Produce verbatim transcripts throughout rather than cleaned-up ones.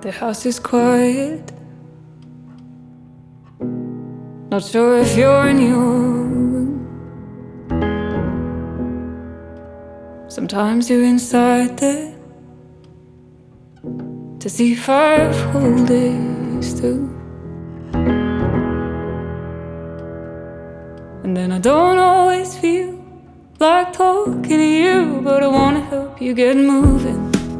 The house is quiet. Not sure if you're in your room. Sometimes you're inside there to see five whole days through. And then I don't always feel like talking to you, but I wanna help you get moving.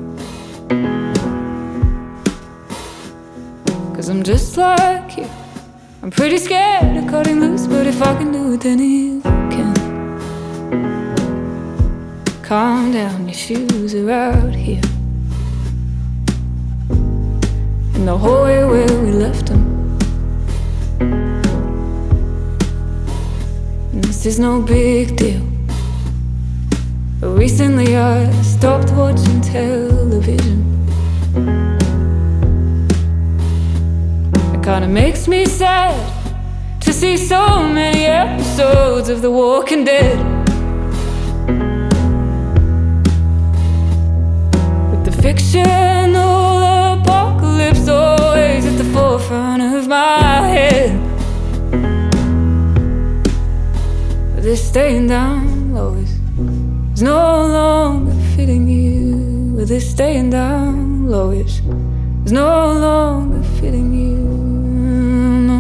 Cause I'm just like you, I'm pretty scared of cutting loose, but if I can do it, then you can. Calm down, your shoes are out here in the hallway where we left them. And this is no big deal, but recently I stopped watching television. It kinda makes me sad to see so many episodes of The Walking Dead, with the fictional apocalypse always at the forefront of my head. But this staying down low is It's no longer fitting you. With this staying down low is It's no longer fitting you, no.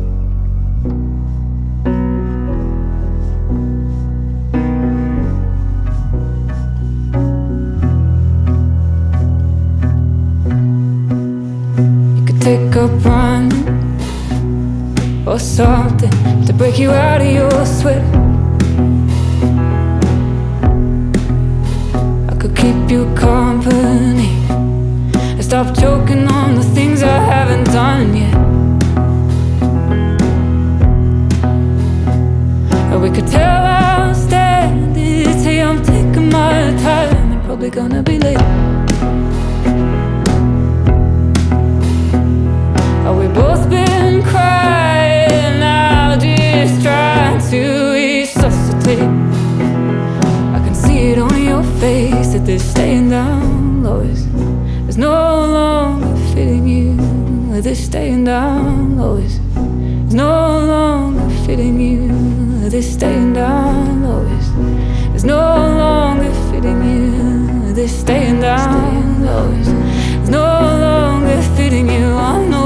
You could take up running or something to break you out of your sweat. Keep you company and stop joking on the things I haven't done yet. Or we could tell our standards, hey, I'm taking my time, I'm probably gonna be late. Or we both been crying now, just trying to resuscitate. I can see it on your face that this staying down low is It's no longer fitting you. That this staying down low is It's no longer fitting you. That this staying down low is It's no longer fitting you. That this staying down low is It's no longer fitting you. I know